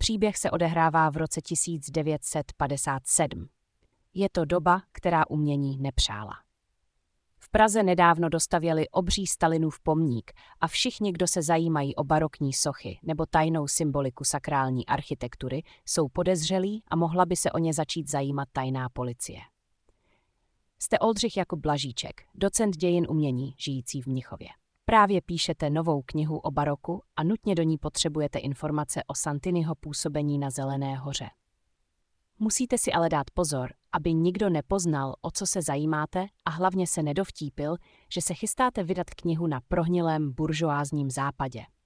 Příběh se odehrává v roce 1957. Je to doba, která umění nepřála. V Praze nedávno dostavěli obří Stalinův pomník a všichni, kdo se zajímají o barokní sochy nebo tajnou symboliku sakrální architektury, jsou podezřelí a mohla by se o ně začít zajímat tajná policie. Jste Oldřich Jakub Blažíček, docent dějin umění, žijící v Mnichově. Právě píšete novou knihu o baroku a nutně do ní potřebujete informace o Santiniho působení na Zelené hoře. Musíte si ale dát pozor, aby nikdo nepoznal, o co se zajímáte, a hlavně se nedovtípil, že se chystáte vydat knihu na prohnilém buržoázním západě.